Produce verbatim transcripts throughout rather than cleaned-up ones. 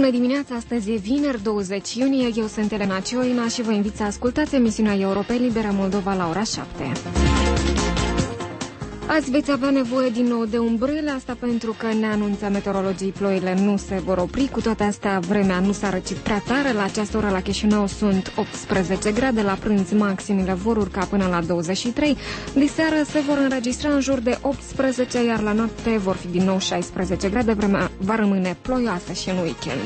Bună dimineața, astăzi e vineri, douăzeci iunie, eu sunt Elena Cioina și vă invit să ascultați emisiunea Europa Liberă Moldova la ora șapte. Azi veți avea nevoie din nou de umbrele, asta pentru că ne anunță meteorologii, ploile nu se vor opri. Cu toate astea, vremea nu s-a răcit prea tare. La această oră la Chișinău sunt optsprezece grade, la prânz maximile vor urca până la douăzeci și trei. Diseară se vor înregistra în jur de optsprezece, iar la noapte vor fi din nou șaisprezece grade. Vremea va rămâne ploioasă și în weekend.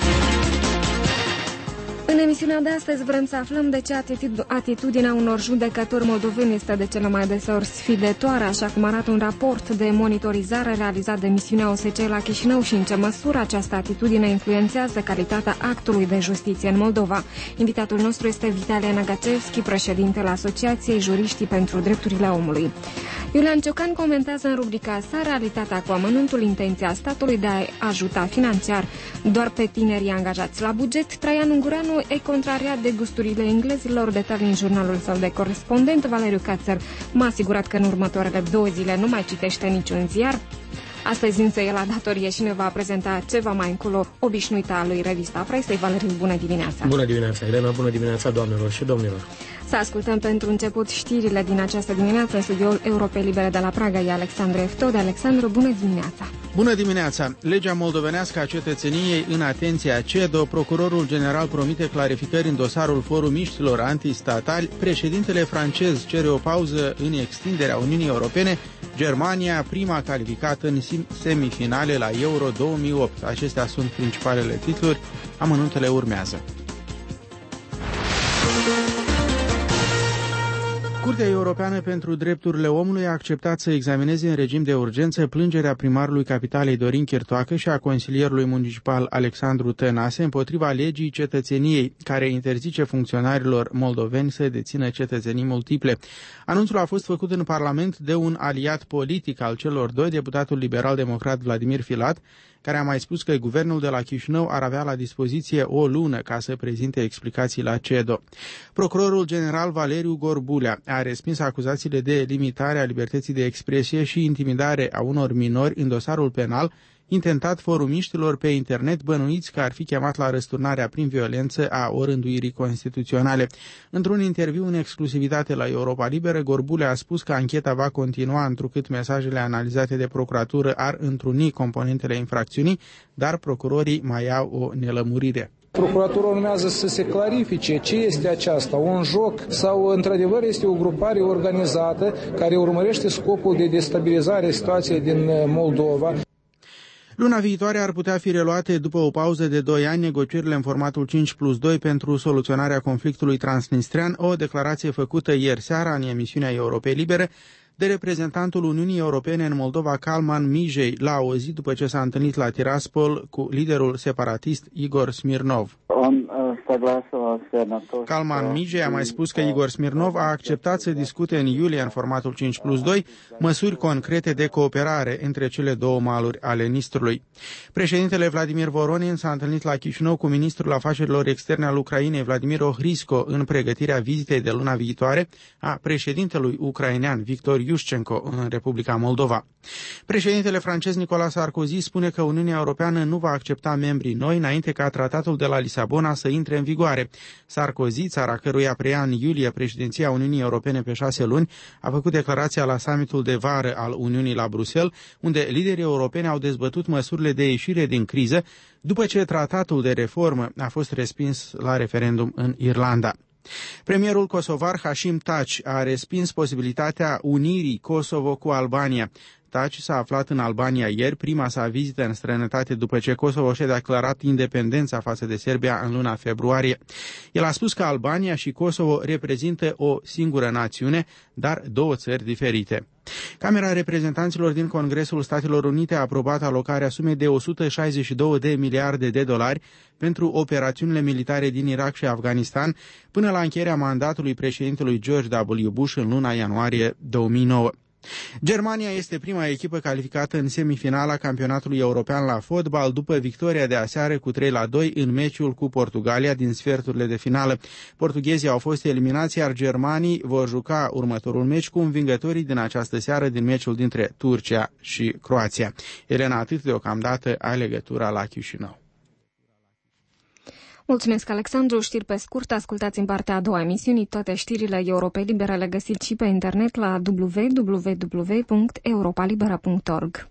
În emisiunea de astăzi vrem să aflăm de ce atitudinea unor judecători moldoveni este de cele mai deseori sfidătoare, așa cum arată un raport de monitorizare realizat de misiunea O S C E la Chișinău și în ce măsură această atitudine influențează calitatea actului de justiție în Moldova. Invitatul nostru este Vitalie Nagacevski, președintele Asociației Juriștii pentru Drepturile Omului. Iulian Ciocan comentează în rubrica sa realitatea cu amănuntul, intenția statului de a ajuta financiar doar pe tinerii angajați la buget. Traian Ungureanu e contrariat de gusturile englezilor, detalii în jurnalul său de corespondent. Valeriu Cațăr m-a asigurat că în următoarele două zile nu mai citește niciun ziar. Astăzi însă e la datorie și ne va prezenta ceva mai încolo obișnuita lui revista Presei. Valeriu, bună dimineața! Bună dimineața, Elena, bună dimineața, doamnelor și domnilor! Să ascultăm pentru început știrile din această dimineață. În studioul Europei Libere de la Praga e Alexandru Eftode. Alexandru, bună dimineața! Bună dimineața! Legea moldovenească a cetățeniei în atenția C E D O. Procurorul general promite clarificări în dosarul forumiștilor antistatali. Președintele francez cere o pauză în extinderea Uniunii Europene. Germania, prima calificată în semifinale la Euro două mii opt. Acestea sunt principalele titluri. Amănuntele urmează. Curtea Europeană pentru Drepturile Omului a acceptat să examineze în regim de urgență plângerea primarului capitalei Dorin Chirtoacă și a consilierului municipal Alexandru Tănase împotriva legii cetățeniei, care interzice funcționarilor moldoveni să dețină cetățenii multiple. Anunțul a fost făcut în Parlament de un aliat politic al celor doi, deputatul liberal-democrat Vladimir Filat, care a mai spus că guvernul de la Chișinău ar avea la dispoziție o lună ca să prezinte explicații la C E D O. Procurorul general Valeriu Gorbulea a respins acuzațiile de limitare a libertății de expresie și intimidare a unor minori în dosarul penal intentat forumiștilor pe internet bănuiți că ar fi chemat la răsturnarea prin violență a orânduirii constituționale. Într-un interviu în exclusivitate la Europa Liberă, Gorbulea a spus că ancheta va continua întrucât mesajele analizate de procuratură ar întruni componentele infracțiunii, dar procurorii mai au o nelămurire. Procuratura urmează să se clarifice ce este aceasta, un joc sau într-adevăr este o grupare organizată care urmărește scopul de destabilizare a situației din Moldova. Luna viitoare ar putea fi reluate, după o pauză de doi ani, negocierile în formatul cinci plus doi pentru soluționarea conflictului transnistrean, o declarație făcută ieri seara în emisiunea Europei Libere de reprezentantul Uniunii Europene în Moldova, Calman Mijei, la o zi după ce s-a întâlnit la Tiraspol cu liderul separatist Igor Smirnov. Calman Mijei a mai spus că Igor Smirnov a acceptat să discute în iulie în formatul cinci plus doi măsuri concrete de cooperare între cele două maluri ale Nistrului. Președintele Vladimir Voronin s-a întâlnit la Chișinău cu ministrul afacerilor externe al Ucrainei, Vladimir Ohrisko, în pregătirea vizitei de luna viitoare a președintelui ucrainean Victor Iușcenco în Republica Moldova. Președintele francez Nicolas Sarkozy spune că Uniunea Europeană nu va accepta membrii noi înainte ca tratatul de la Lisabona să intre în vigoare. Sarkozy, țara căruia preia în iulie președinția Uniunii Europene pe șase luni, a făcut declarația la summitul de vară al Uniunii la Bruxelles, unde liderii europeni au dezbătut măsurile de ieșire din criză, după ce tratatul de reformă a fost respins la referendum în Irlanda. Premierul kosovar Hashim Taci a respins posibilitatea unirii Kosovo cu Albania. Taci s-a aflat în Albania ieri, prima sa vizită în străinătate după ce Kosovo și-a declarat independența față de Serbia în luna februarie. El a spus că Albania și Kosovo reprezintă o singură națiune, dar două țări diferite. Camera Reprezentanților din Congresul Statelor Unite a aprobat alocarea sumei de o sută șaizeci și două de miliarde de dolari pentru operațiunile militare din Irak și Afganistan până la încheierea mandatului președintelui George W. Bush în luna ianuarie două mii nouă. Germania este prima echipă calificată în semifinala campionatului european la fotbal după victoria de aseară cu trei la doi în meciul cu Portugalia din sferturile de finală. Portughezii au fost eliminați, iar germanii vor juca următorul meci cu învingătorii din această seară din meciul dintre Turcia și Croația. Elena, atât deocamdată ai legătura la Chișinău. Mulțumesc, Alexandru. Știri pe scurt, ascultați în partea a doua emisiunii. Toate știrile Europa Liberă le găsiți și pe internet la w w w punct europa libera punct org.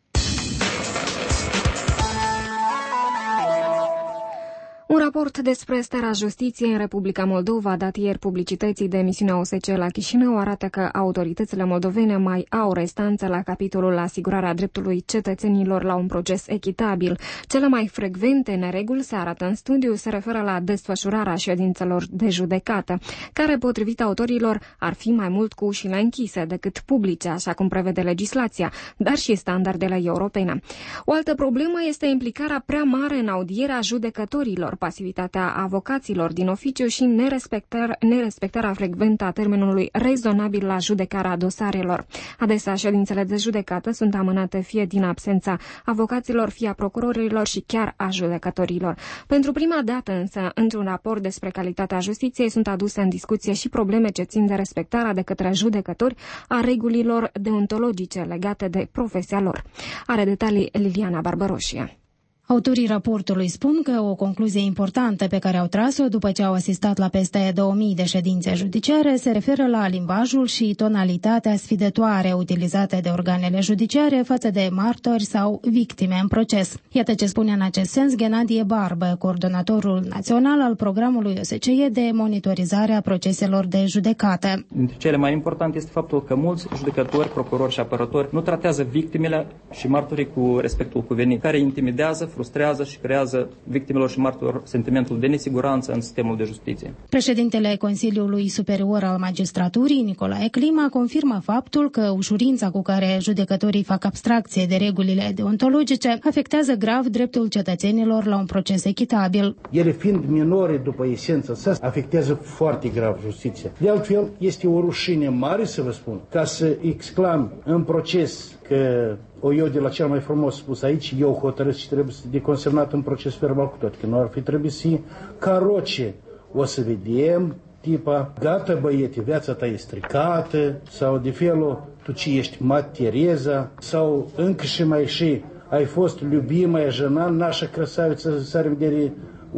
Un raport despre starea justiției în Republica Moldova, dat ieri publicității de emisiunea O S C la Chișinău, arată că autoritățile moldovene mai au restanțe la capitolul asigurarea dreptului cetățenilor la un proces echitabil. Cele mai frecvente nereguli, se arată în studiu, se referă la desfășurarea ședințelor de judecată, care, potrivit autorilor, ar fi mai mult cu ușile închise decât publice, așa cum prevede legislația, dar și standardele europene. O altă problemă este implicarea prea mare în audierea judecătorilor, pasivitatea avocaților din oficiu și nerespectarea, nerespectarea frecventă a termenului rezonabil la judecarea dosarelor. Adesea, ședințele de judecată sunt amânate fie din absența avocaților, fie a procurorilor și chiar a judecătorilor. Pentru prima dată, însă, într-un raport despre calitatea justiției sunt aduse în discuție și probleme ce țin de respectarea de către judecători a regulilor deontologice legate de profesia lor. Are detalii Liliana Barbaroșie. Autorii raportului spun că o concluzie importantă pe care au tras-o după ce au asistat la peste două mii de ședințe judiciare se referă la limbajul și tonalitatea sfidătoare utilizate de organele judiciare față de martori sau victime în proces. Iată ce spune în acest sens Ghenadie Barbă, coordonatorul național al programului O S C E de monitorizare a proceselor de judecată. Dintre cele mai importante este faptul că mulți judecători, procurori și apărători nu tratează victimele și martorii cu respectul cuvenit, care intimidează, frustrează și creează victimelor și martorilor sentimentul de nesiguranță în sistemul de justiție. Președintele Consiliului Superior al Magistraturii, Nicolae Clima, confirmă faptul că ușurința cu care judecătorii fac abstracție de regulile deontologice afectează grav dreptul cetățenilor la un proces echitabil. Ele fiind minore după esența sa, afectează foarte grav justiția. De altfel, este o rușine mare, să vă spun, ca să exclam în proces că o eu de la cel mai frumos spus aici, eu hotărăsc și trebuie să de consemnat în proces verbal cu toate, că nu ar fi trebuit să caroce. O să vedem, tipa, gata băiete, viața ta e stricată, sau de felul, tu ce ești Mat Tereza, sau încă și mai și ai fost iubimая жена, наша красавица, să ar vedere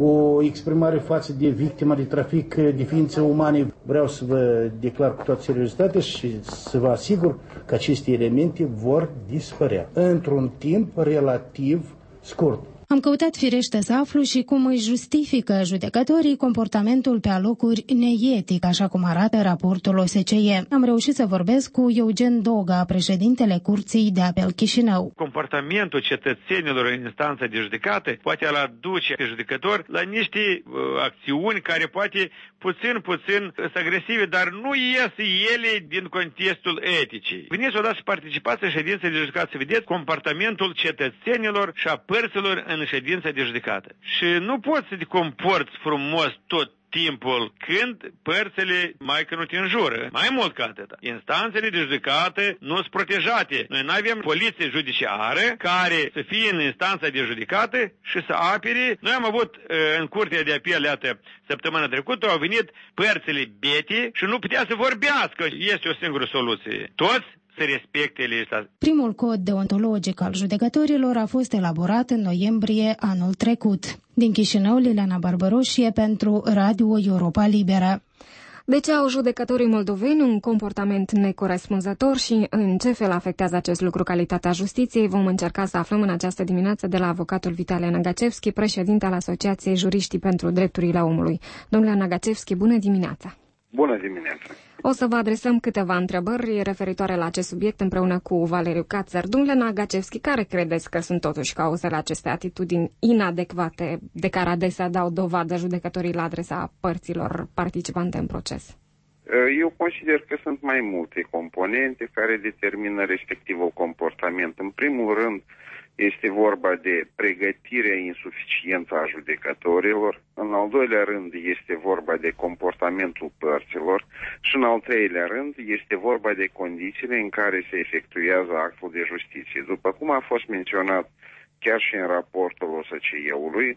o exprimare față de victima de trafic de ființe umane. Vreau să vă declar cu toată seriozitatea și să vă asigur că aceste elemente vor dispărea într-un timp relativ scurt. Am căutat firește să aflu și cum își justifică judecătorii comportamentul pe alocuri neetic, așa cum arată raportul O S C E. Am reușit să vorbesc cu Eugen Doga, președintele Curții de Apel Chișinău. Comportamentul cetățenilor în instanța de judecată poate îl aduce pe judecător la niște uh, acțiuni care poate puțin, puțin sunt agresive, dar nu ies ele din contextul eticii. Veniți odată să participați în ședințe de judecată să vedeți comportamentul cetățenilor și a părților în ședința de judecată. Și nu poți să te comporți frumos tot timpul când părțile mai că nu te înjură. Mai mult ca atât. Instanțele de judecată nu sunt protejate. Noi nu avem poliție judiciară care să fie în instanța de judecată și să apere. Noi am avut în curtea de apel, iată, săptămâna trecută, au venit părțile bete și nu putea să vorbească. Este o singură soluție. Toți să respecte legislația. Primul cod deontologic al judecătorilor a fost elaborat în noiembrie anul trecut. Din Chișinău, Liliana Barbaroșie pentru Radio Europa Liberă. De ce au judecătorii moldoveni un comportament necorespunzător și în ce fel afectează acest lucru calitatea justiției? Vom încerca să aflăm în această dimineață de la avocatul Vitale Nagacevski, președinte al Asociației Juriștii pentru Drepturile Omului. Domnule Nagacevski, bună dimineața! Bună dimineața! O să vă adresăm câteva întrebări referitoare la acest subiect împreună cu Valeriu Cațăr. Domnule Nagacevski, care credeți că sunt totuși cauzele acestei atitudini inadecvate de care adesea dau dovadă judecătorii la adresa părților participante în proces? Eu consider că sunt mai multe componente care determină respectivul comportament. În primul rând, este vorba de pregătirea insuficientă a judecătorilor, în al doilea rând este vorba de comportamentul părților și în al treilea rând este vorba de condițiile în care se efectuează actul de justiție. După cum a fost menționat chiar și în raportul O S C E-ului,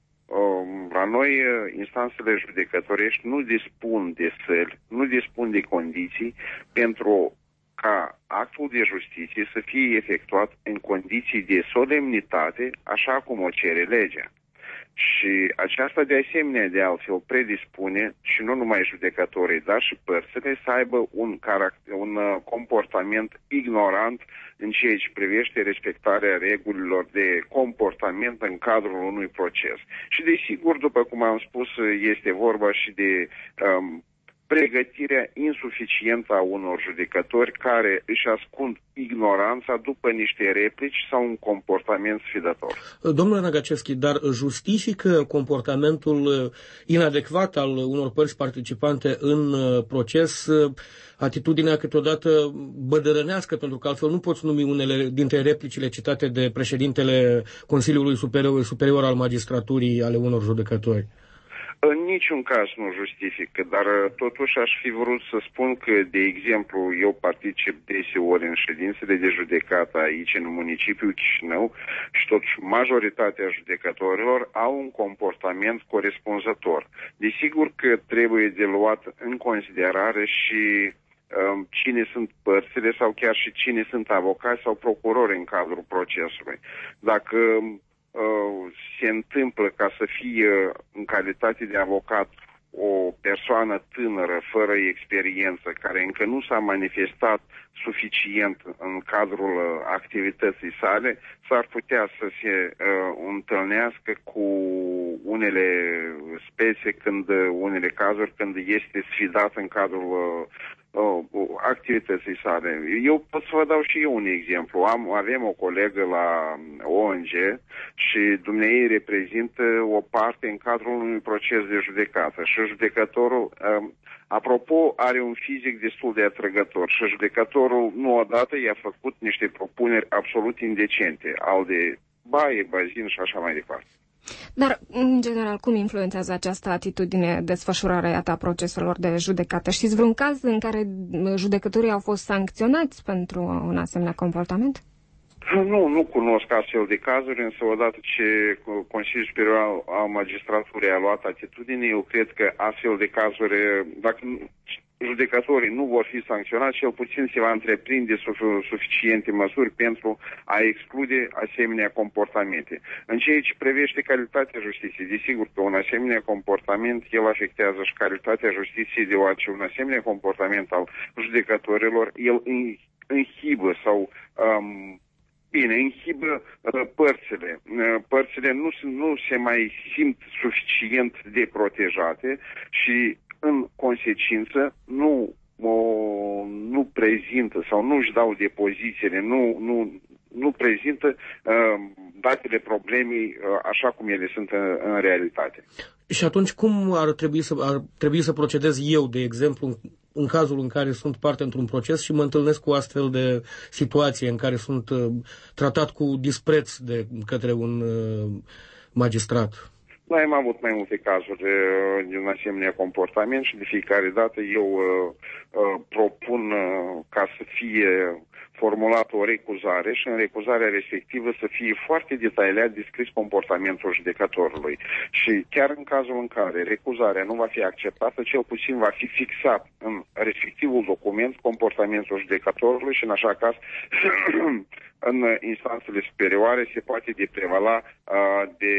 la noi instanțele judecătorești nu dispun de săli, nu dispun de condiții pentru ca actul de justiție să fie efectuat în condiții de solemnitate, așa cum o cere legea. Și aceasta de asemenea de altfel predispune și nu numai judecătorii, dar și părțile să aibă un, caracter, un comportament ignorant în ceea ce privește respectarea regulilor de comportament în cadrul unui proces. Și desigur, după cum am spus, este vorba și de um, pregătirea insuficientă a unor judecători care își ascund ignoranța după niște replici sau un comportament sfidător. Domnule Nagacevski, dar justifică comportamentul inadecvat al unor părți participante în proces atitudinea câteodată bădărănească, pentru că altfel nu poți numi unele dintre replicile citate de președintele Consiliului Superior, Superior al Magistraturii ale unor judecători? În niciun caz nu justifică, dar totuși aș fi vrut să spun că, de exemplu, eu particip deseori în ședințele de judecată aici, în municipiul Chișinău, și totuși majoritatea judecătorilor au un comportament corespunzător. Desigur că trebuie de luat în considerare și um, cine sunt părțile sau chiar și cine sunt avocați sau procurori în cadrul procesului. Dacă se întâmplă ca să fie în calitate de avocat o persoană tânără, fără experiență, care încă nu s-a manifestat suficient în cadrul activității sale, s-ar putea să se uh, întâlnească cu unele spețe, când, unele cazuri când este sfidat în cadrul uh, activității sale. Eu pot să vă dau și eu un exemplu. Am, avem o colegă la O N G și dumneei reprezintă o parte în cadrul unui proces de judecată și judecătorul, um, apropo, are un fizic destul de atrăgător și judecătorul nu odată i-a făcut niște propuneri absolut indecente, al de baie, bazin și așa mai departe. Dar, în general, cum influențează această atitudine desfășurarea a proceselor de judecată? Știți vreun caz în care judecătorii au fost sancționați pentru un asemenea comportament? Nu, nu cunosc astfel de cazuri, însă odată ce Consiliul Superior al Magistraturii a luat atitudine, eu cred că astfel de cazuri, dacă judecătorii nu vor fi sancționați, cel puțin se va întreprinde suficiente măsuri pentru a exclude asemenea comportamente. În ceea ce privește calitatea justiției, desigur că un asemenea comportament, el afectează și calitatea justiției, deoarece un asemenea comportament al judecătorilor, el inhibă sau um, Bine, inhibă uh, părțile. Uh, părțile nu, nu se mai simt suficient de protejate și, în consecință, nu, o, nu prezintă sau nu își dau depozițiile, nu, nu, nu prezintă uh, datele problemei uh, așa cum ele sunt în, în realitate. Și atunci cum ar trebui să, ar trebui să procedez eu, de exemplu, în cazul în care sunt parte într-un proces și mă întâlnesc cu astfel de situație în care sunt uh, tratat cu dispreț de către un uh, magistrat? Noi am avut mai multe cazuri uh, de un asemenea comportament și de fiecare dată eu uh, uh, propun uh, ca să fie formulată o recuzare și în recuzarea respectivă să fie foarte detaliat descris comportamentul judecătorului. Și chiar în cazul în care recuzarea nu va fi acceptată, cel puțin va fi fixat în respectivul document comportamentul judecătorului și în așa caz în instanțele superioare se poate deprevala uh, de,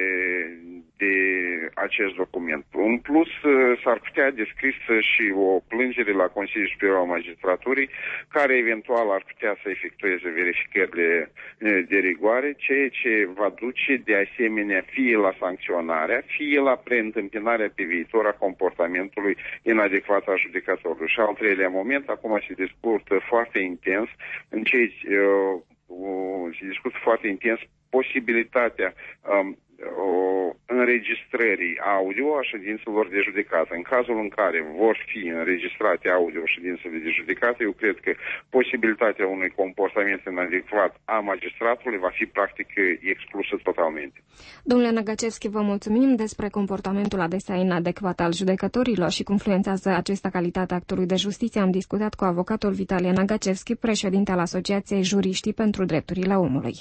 de acest document. În plus, uh, s-ar putea descris și o plângere la Consiliul Superior al Magistraturii, care eventual ar putea să efectueze verificările de rigoare, ceea ce va duce de asemenea fie la sancționarea, fie la preîntâmpinarea pe viitor a comportamentului inadecvat al judecătorului. Și al treilea moment, acum se discută foarte intens în ceea ce uh, se discută foarte intens posibilitatea um, înregistrării audio a ședințelor de judecată. În cazul în care vor fi înregistrate audio ședințele de judecată, eu cred că posibilitatea unui comportament inadecvat a magistratului va fi practic exclusă totalmente. Domnule Nagacevski, vă mulțumim. Despre comportamentul adesea inadecvat al judecătorilor și cum influențează acesta calitatea actului de justiție am discutat cu avocatul Vitalie Nagacevski, președinte al Asociației Juriștii pentru Drepturile Omului.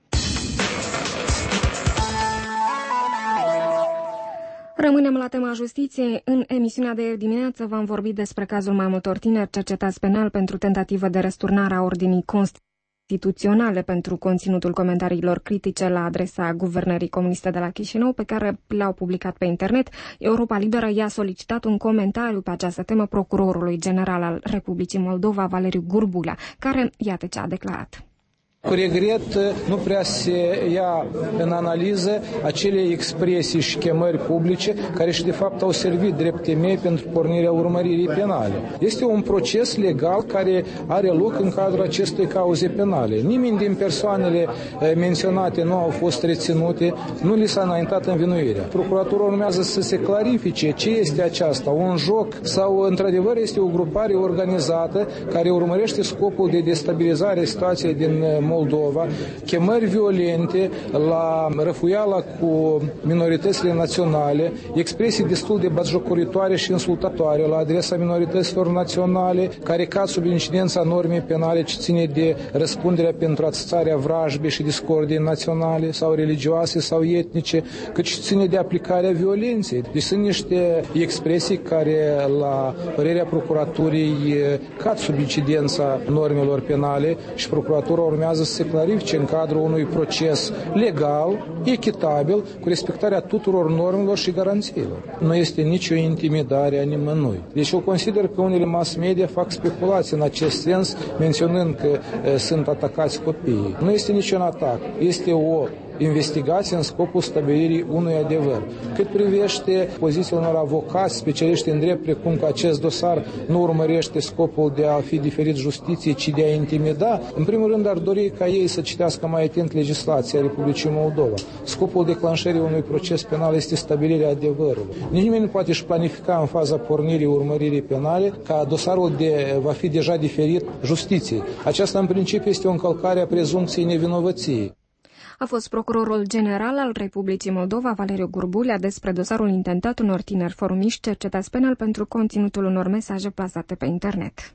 Rămânem la tema justiției. În emisiunea de ieri dimineață v-am vorbit despre cazul mai multor tineri cercetați penal pentru tentativă de răsturnare a ordinii constituționale. instituționale pentru conținutul comentariilor critice la adresa guvernării comuniste de la Chișinău, pe care le-au publicat pe internet. Europa Liberă i-a solicitat un comentariu pe această temă procurorului general al Republicii Moldova, Valeriu Gurbulea, care iată ce a declarat. Cu regret, nu prea se ia în analiză acele expresii și chemări publice care și de fapt au servit drept temei pentru pornirea urmăririi penale. Este un proces legal care are loc în cadrul acestei cauze penale. Nimeni din persoanele menționate nu au fost reținute, nu li s-a înaintat învinuirea. Procuratura urmează să se clarifice ce este aceasta, un joc sau într-adevăr este o grupare organizată care urmărește scopul de destabilizare a situației din Moldova, chemări violente la răfuiala cu minoritățile naționale, expresii destul de batjocoritoare și insultatoare la adresa minorităților naționale, care cad sub incidența normei penale ce ține de răspunderea pentru atâțarea vrajbei și discordiei naționale sau religioase sau etnice, cât și ține de aplicarea violenței. Deci sunt niște expresii care, la părerea procuraturii, cad sub incidența normelor penale și procuratura urmează să se clarifice în cadrul unui proces legal, echitabil, cu respectarea tuturor normelor și garanțiilor. Nu este nicio intimidare a nimănui. Deci eu consider că unele mass media fac speculații în acest sens, menționând că e, sunt atacați copiii. Nu este niciun atac, este o investigație în scopul stabilirii unui adevăr. Cât privește poziția unor avocați specialiști în drept, precum că acest dosar nu urmărește scopul de a fi diferit justiției, ci de a intimida, în primul rând ar dori ca ei să citească mai atent legislația Republicii Moldova. Scopul declanșării unui proces penal este stabilirea adevărului. Nimeni nu poate își planifica în faza pornirii urmăririi penale ca dosarul de, va fi deja diferit justiției. Aceasta în principiu este o încălcare a prezumției nevinovăției. A fost procurorul general al Republicii Moldova, Valeriu Gurbulea, despre dosarul intentat unor tineri forumiști cercetați penal pentru conținutul unor mesaje plasate pe internet.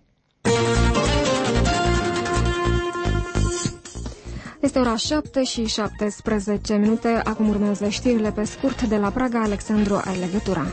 Este ora șapte și șaptesprezece minute. Acum urmează știrile pe scurt de la Praga. Alexandru, ai legătura.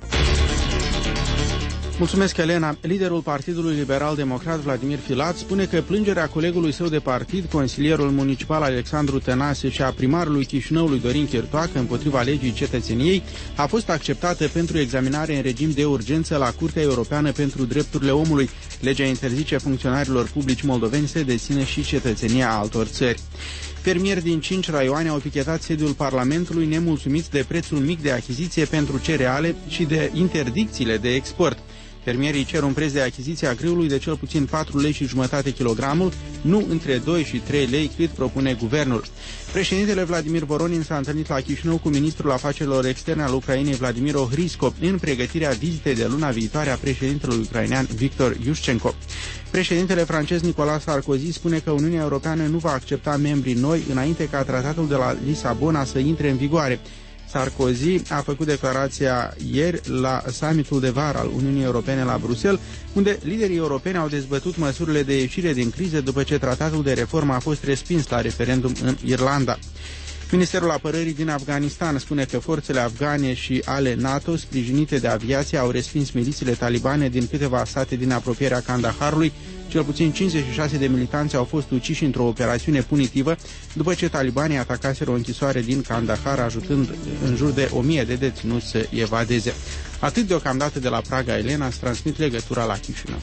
Mulțumesc, Elena. Liderul Partidului Liberal-Democrat, Vladimir Filat, spune că plângerea colegului său de partid, consilierul municipal Alexandru Tănase, și a primarului Chișinăului Dorin Chirtoacă împotriva legii cetățeniei a fost acceptată pentru examinare în regim de urgență la Curtea Europeană pentru Drepturile Omului. Legea interzice funcționarilor publici moldoveni să dețină și cetățenia altor țări. Fermieri din cinci raioane au pichetat sediul Parlamentului nemulțumiți de prețul mic de achiziție pentru cereale și de interdicțiile de export. Fermierii cer un preț de achiziție a grâului de cel puțin patru lei și jumătate kilogramul, nu între doi și trei lei cât propune guvernul. Președintele Vladimir Voronin s-a întâlnit la Chișinău cu ministrul afacerilor externe al Ucrainei, Vladimir Ohrisko, în pregătirea vizitei de luna viitoare a președintelui ucrainean Victor Yushchenko. Președintele francez Nicolas Sarkozy spune că Uniunea Europeană nu va accepta membrii noi înainte ca tratatul de la Lisabona să intre în vigoare. Sarkozy a făcut declarația ieri la summitul de vară al Uniunii Europene la Bruxelles, unde liderii europeni au dezbătut măsurile de ieșire din criză după ce tratatul de reformă a fost respins la referendum în Irlanda. Ministerul Apărării din Afganistan spune că forțele afgane și ale NATO, sprijinite de aviație, au respins milițiile talibane din câteva sate din apropierea Kandaharului. Cel puțin cincizeci și șase de militanți au fost uciși într-o operațiune punitivă după ce talibanii atacaseră o închisoare din Kandahar, ajutând în jur de o mie de deținuți să evadeze. Atât deocamdată de la Praga. Elena, îți transmit legătura la Chișinău.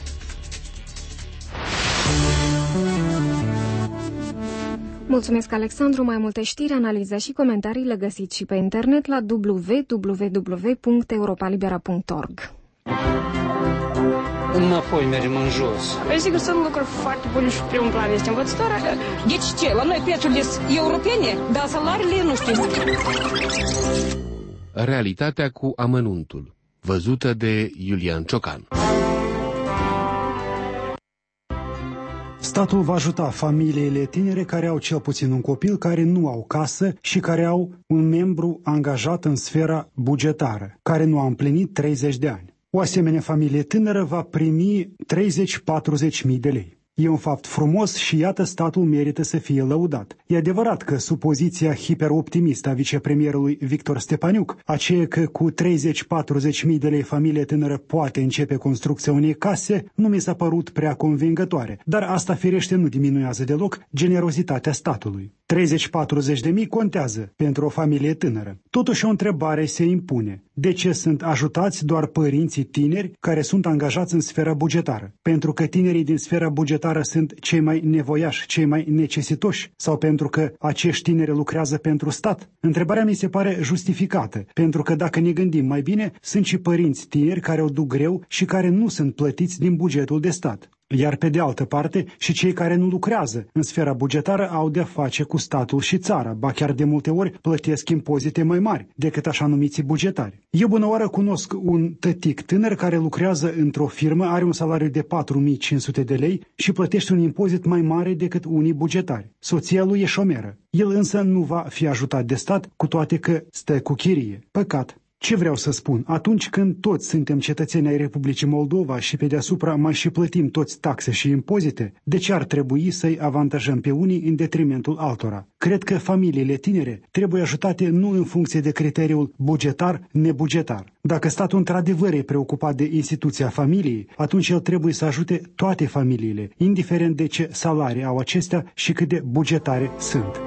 Mulțumesc, Alexandru. Mai multe știri, analize și comentarii le găsiți și pe internet la w w w punct europa libera punct org. Înapoi mergem în jos. Sigur, sunt lucruri foarte bune și primul plan este învățătoare. Deci ce? La noi prețurile sunt europene, dar salariile nu știu. Realitatea cu amănuntul, văzută de Iulian Ciocan. Statul va ajuta familiile tinere care au cel puțin un copil care nu au casă și care au un membru angajat în sfera bugetară, care nu a împlinit treizeci de ani. O asemenea familie tânără va primi treizeci-patruzeci mii de lei. E un fapt frumos și iată statul merită să fie lăudat. E adevărat că sub poziția hiperoptimistă a vicepremierului Victor Stepaniuc, aceea că cu treizeci-patruzeci mii de lei familie tânără poate începe construcția unei case, nu mi s-a părut prea convingătoare, dar asta firește nu diminuează deloc generozitatea statului. treizeci-patruzeci de mii contează pentru o familie tânără. Totuși o întrebare se impune. De ce sunt ajutați doar părinții tineri care sunt angajați în sfera bugetară? Pentru că tinerii din sfera bugetară sunt cei mai nevoiași, cei mai necesitoși? Sau pentru că acești tineri lucrează pentru stat? Întrebarea mi se pare justificată, pentru că dacă ne gândim mai bine, sunt și părinți tineri care o duc greu și care nu sunt plătiți din bugetul de stat. Iar pe de altă parte, și cei care nu lucrează în sfera bugetară au de-a face cu statul și țara, ba chiar de multe ori plătesc impozite mai mari decât așa numiții bugetari. Eu bună oară cunosc un tătic tânăr care lucrează într-o firmă, are un salariu de patru mii cinci sute de lei și plătește un impozit mai mare decât unii bugetari. Soția lui e șomeră. El însă nu va fi ajutat de stat, cu toate că stă cu chirie. Păcat. Ce vreau să spun? Atunci când toți suntem cetățeni ai Republicii Moldova și pe deasupra mai și plătim toți taxe și impozite, de ce ar trebui să-i avantajăm pe unii în detrimentul altora? Cred că familiile tinere trebuie ajutate nu în funcție de criteriul bugetar-nebugetar. Dacă statul într-adevăr e preocupat de instituția familiei, atunci el trebuie să ajute toate familiile, indiferent de ce salarii au acestea și cât de bugetare sunt.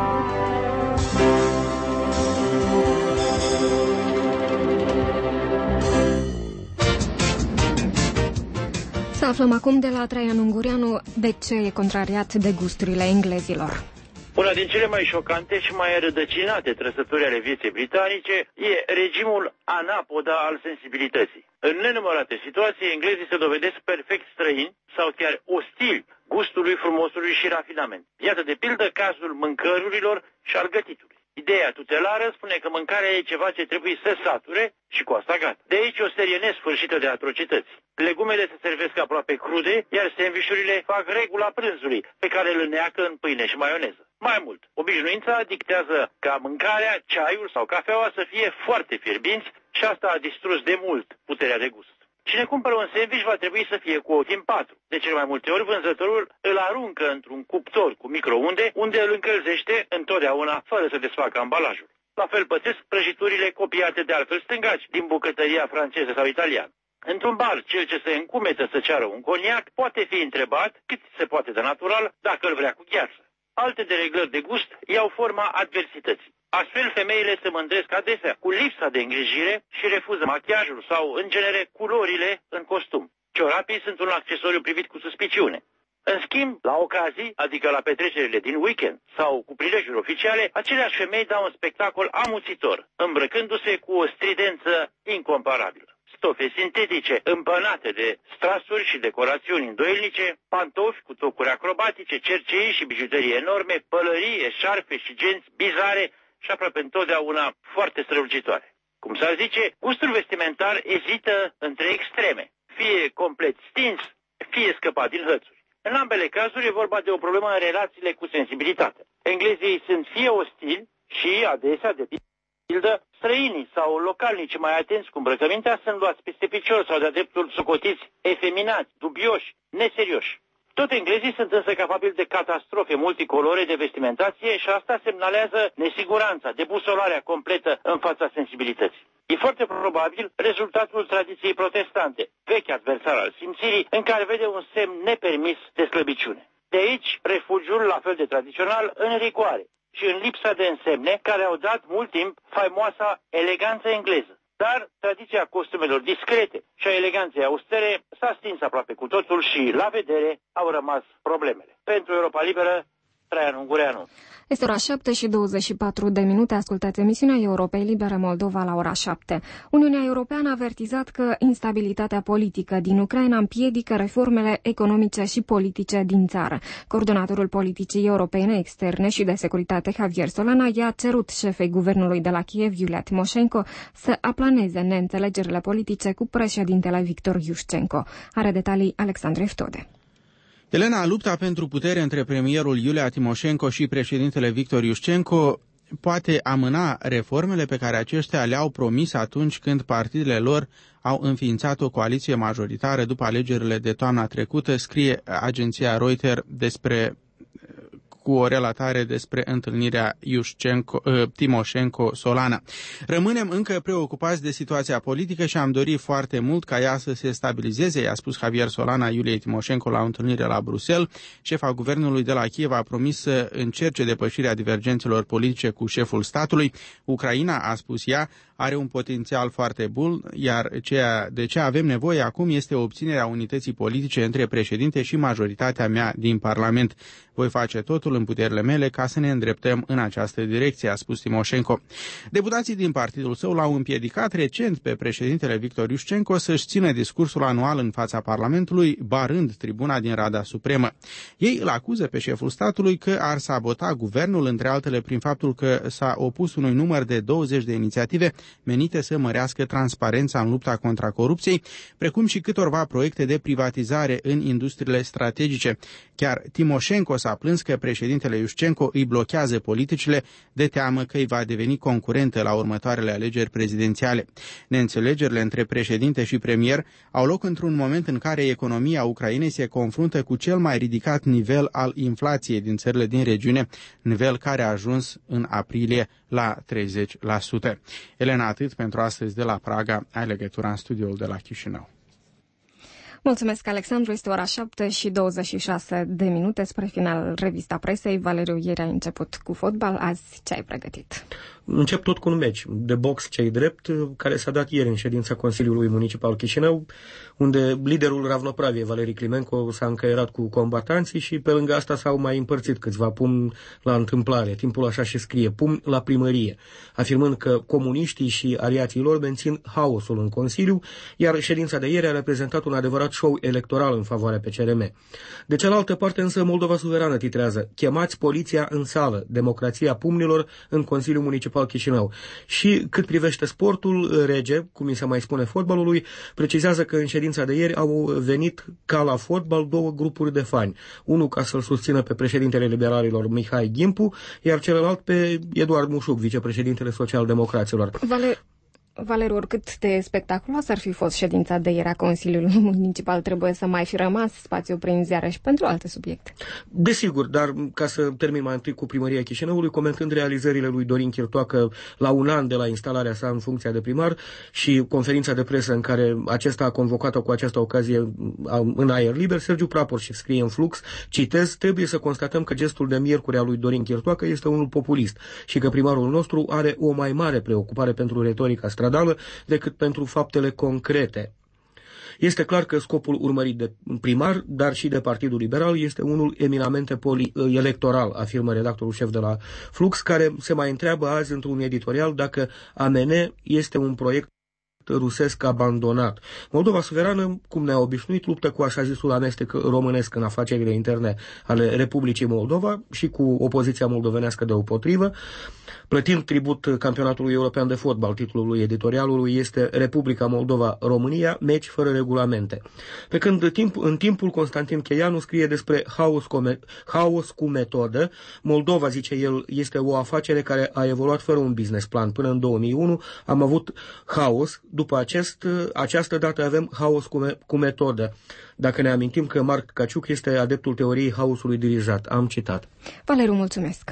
Să aflăm acum de la Traian Ungureanu de ce e contrariat de gusturile englezilor. Una din cele mai șocante și mai rădăcinate trăsături ale vieții britanice e regimul anapoda al sensibilității. În nenumărate situații, englezii se dovedesc perfect străini sau chiar ostili gustului, frumosului și rafinament. Iată de pildă cazul mâncărurilor și al gătitului. Ideea tutelară spune că mâncarea e ceva ce trebuie să sature și cu asta gata. De aici o serie nesfârșită de atrocități. Legumele se servesc aproape crude, iar sandvișurile fac regula prânzului, pe care îl neacă în pâine și maioneză. Mai mult, obișnuința dictează ca mâncarea, ceaiul sau cafeaua să fie foarte fierbinți și asta a distrus de mult puterea de gust. Cine cumpără un sandwich va trebui să fie cu ochii în patru. De cele mai multe ori, vânzătorul îl aruncă într-un cuptor cu microunde, unde îl încălzește întotdeauna, fără să desfacă ambalajul. La fel pățesc prăjiturile copiate de altfel stângaci, din bucătăria franceză sau italiană. Într-un bar, cel ce se încumetă să ceară un coniac poate fi întrebat, cât se poate de natural, dacă îl vrea cu gheață. Alte dereglări de gust iau forma adversității. Astfel, femeile se mândresc adesea cu lipsa de îngrijire și refuză machiajul sau, în genere, culorile în costum. Ciorapii sunt un accesoriu privit cu suspiciune. În schimb, la ocazii, adică la petrecerile din weekend sau cu prilejuri oficiale, aceleași femei dau un spectacol amuțitor, îmbrăcându-se cu o stridență incomparabilă. Stofe sintetice împănate de strasuri și decorațiuni îndoielnice, pantofi cu tocuri acrobatice, cercei și bijuterii enorme, pălării, eșarfe și genți bizare și aproape întotdeauna foarte strălucitoare. Cum s-ar zice, gustul vestimentar ezită între extreme, fie complet stins, fie scăpat din hățuri. În ambele cazuri e vorba de o problemă în relațiile cu sensibilitatea. Englezii sunt fie ostili și, adesea, de pildă, străinii sau localnici mai atenți cu îmbrăcămintea sunt luați peste picior sau de-a dreptul socotiți efeminați, dubioși, neserioși. Tot englezii sunt însă capabili de catastrofe multicolore de vestimentație și asta semnalează nesiguranța, debusolarea completă în fața sensibilității. E foarte probabil rezultatul tradiției protestante, vechi adversar al simțirii, în care vede un semn nepermis de slăbiciune. De aici, refugiul, la fel de tradițional, în rigoare și în lipsa de însemne care au dat mult timp faimoasa eleganță engleză. Dar tradiția costumelor discrete și a eleganței austere s-a stins aproape cu totul și, la vedere, au rămas problemele. Pentru Europa Liberă, Traian Ungureanu. Este ora șapte și douăzeci și patru de minute. Ascultați emisiunea Europei Libere Moldova la ora șapte. Uniunea Europeană a avertizat că instabilitatea politică din Ucraina împiedică reformele economice și politice din țară. Coordonatorul politicii europene externe și de securitate Javier Solana i-a cerut șefei guvernului de la Kiev, Iulia Timoșenko, să aplaneze neînțelegerile politice cu președintele Victor Iușcenko. Are detalii Alexandru Eftode. Elena, lupta pentru putere între premierul Iulia Timoșenko și președintele Victor Iușcenko poate amâna reformele pe care aceștia le-au promis atunci când partidele lor au înființat o coaliție majoritară după alegerile de toamna trecută, scrie agenția Reuters despre cu o relatare despre întâlnirea Timoșenko-Solana. Rămânem încă preocupați de situația politică și am dorit foarte mult ca ea să se stabilizeze, i-a spus Javier Solana Iuliei Timoșenko la o întâlnire la Bruxelles. Șefa guvernului de la Kiev a promis să încerce depășirea divergențelor politice cu șeful statului. Ucraina, a spus ea, are un potențial foarte bun, iar ceea de ce avem nevoie acum este obținerea unității politice între președinte și majoritatea mea din Parlament. Voi face totul în puterile mele ca să ne îndreptăm în această direcție, a spus Timoșenko. Deputații din partidul său l-au împiedicat recent pe președintele Victor Iușcenko să-și țină discursul anual în fața Parlamentului, barând tribuna din Rada Supremă. Ei îl acuză pe șeful statului că ar sabota guvernul, între altele prin faptul că s-a opus unui număr de douăzeci de inițiative menite să mărească transparența în lupta contra corupției, precum și câtorva proiecte de privatizare în industriile strategice. Chiar Timoșenko s-a plâns că președintele Iușcenko îi blochează politicile de teamă că îi va deveni concurentă la următoarele alegeri prezidențiale. Neînțelegerile între președinte și premier au loc într-un moment în care economia Ucrainei se confruntă cu cel mai ridicat nivel al inflației din țările din regiune, nivel care a ajuns în aprilie la treizeci la sută. Elena, atât pentru astăzi de la Praga. Ai legătura în studioul de la Chișinău. Mulțumesc, Alexandru. Este ora șapte și douăzeci și șase de minute. Spre final, revista presei. Valeriu, ieri ai început cu fotbal. Azi ce ai pregătit? Încep tot cu un meci de box ce-i drept, care s-a dat ieri în ședința Consiliului Municipal Chișinău, unde liderul Ravnopravie, Valeri Climenco, s-a încăierat cu combatanții și pe lângă asta s-au mai împărțit câțiva pumni la întâmplare. Timpul așa și scrie, pumni la primărie, afirmând că comuniștii și aliații lor mențin haosul în Consiliu, iar ședința de ieri a reprezentat un adevărat show electoral în favoarea P C R M. De cealaltă parte însă Moldova Suverană titrează: chemați poliția în sală, democrația pumnilor în Consiliul Municipal Chișinău. Și cât privește sportul, Rege, cum mi se mai spune fotbalului, precizează că în ședința de ieri au venit ca la fotbal două grupuri de fani. Unul ca să-l susțină pe președintele liberalilor Mihai Gimpu, iar celălalt pe Eduard Mușuc, vicepreședintele social-democraților. Vale... Valeriu, oricât de spectaculos ar fi fost ședința de ieri a Consiliului Municipal, trebuie să mai fi rămas spațiu prin ziare și pentru alte subiecte. Desigur, dar ca să termin mai întâi cu Primăria Chișinăului, comentând realizările lui Dorin Chirtoacă la un an de la instalarea sa în funcția de primar și conferința de presă în care acesta a convocat-o cu această ocazie în aer liber, Sergiu Prapor și scrie în Flux, citez: trebuie să constatăm că gestul de miercuri al lui Dorin Chirtoacă este unul populist și că primarul nostru are o mai mare preocupare pentru retorica stradală decât pentru faptele concrete. Este clar că scopul urmărit de primar, dar și de Partidul Liberal, este unul eminamente electoral, afirmă redactorul șef de la Flux, care se mai întreabă azi într-un editorial dacă A M N este un proiect rusesc abandonat. Moldova Suverană, cum ne-a obișnuit, luptă cu așa zisul amestec românesc în afacerile interne ale Republicii Moldova și cu opoziția moldovenească deopotrivă, plătind tribut campionatului european de fotbal. Titlul lui editorialului este Republica Moldova România, meci fără regulamente. Pe când timp, în timpul Constantin Cheianu scrie despre haos, come, haos cu metodă. Moldova, zice el, este o afacere care a evoluat fără un business plan. Până în două mii unu am avut haos, după acest, această dată avem haos cu, me, cu metodă. Dacă ne amintim că Marc Caciuc este adeptul teoriei haosului dirijat. Am citat. Valeriu, mulțumesc!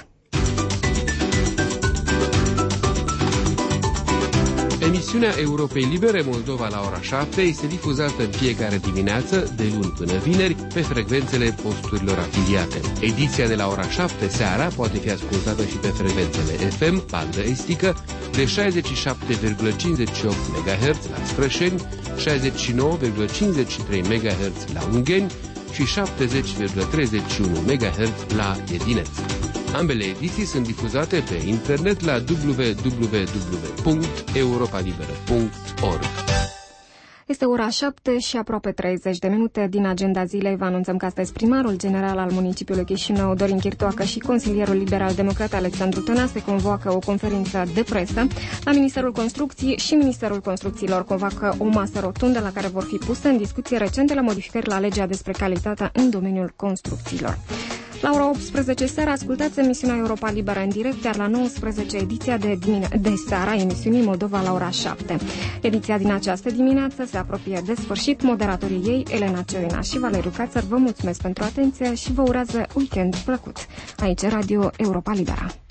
Emisiunea Europei Libere Moldova la ora șapte este difuzată în fiecare dimineață, de luni până vineri, pe frecvențele posturilor afiliate. Ediția de la ora șapte seara poate fi ascultată și pe frecvențele F M, bandă estică, de șaizeci și șapte virgulă cincizeci și opt megahertz la Strășeni, șaizeci și nouă virgulă cincizeci și trei megahertz la Ungheni și șaptezeci virgulă treizeci și unu megahertz la Edineț. Ambele ediții sunt difuzate pe internet la w w w punct europa liberă punct org. Este ora șapte și aproape treizeci de minute. Din agenda zilei vă anunțăm că astăzi primarul general al municipiului Chișinău, Dorin Chirtoacă, și consilierul liberal-democrat Alexandru Tănase convoacă o conferință de presă. La Ministerul Construcției și Ministerul Construcțiilor convoacă o masă rotundă la care vor fi puse în discuție recentele modificări la legea despre calitatea în domeniul construcțiilor. La ora optsprezece seara ascultați emisiunea Europa Liberă în direct, iar la nouăsprezece ediția de, dimine- de seara emisiunii Moldova la ora șapte. Ediția din această dimineață se apropie de sfârșit. Moderatorii ei, Elena Cioina și Valeriu Cațăr, vă mulțumesc pentru atenție și vă urează weekend plăcut. Aici Radio Europa Liberă.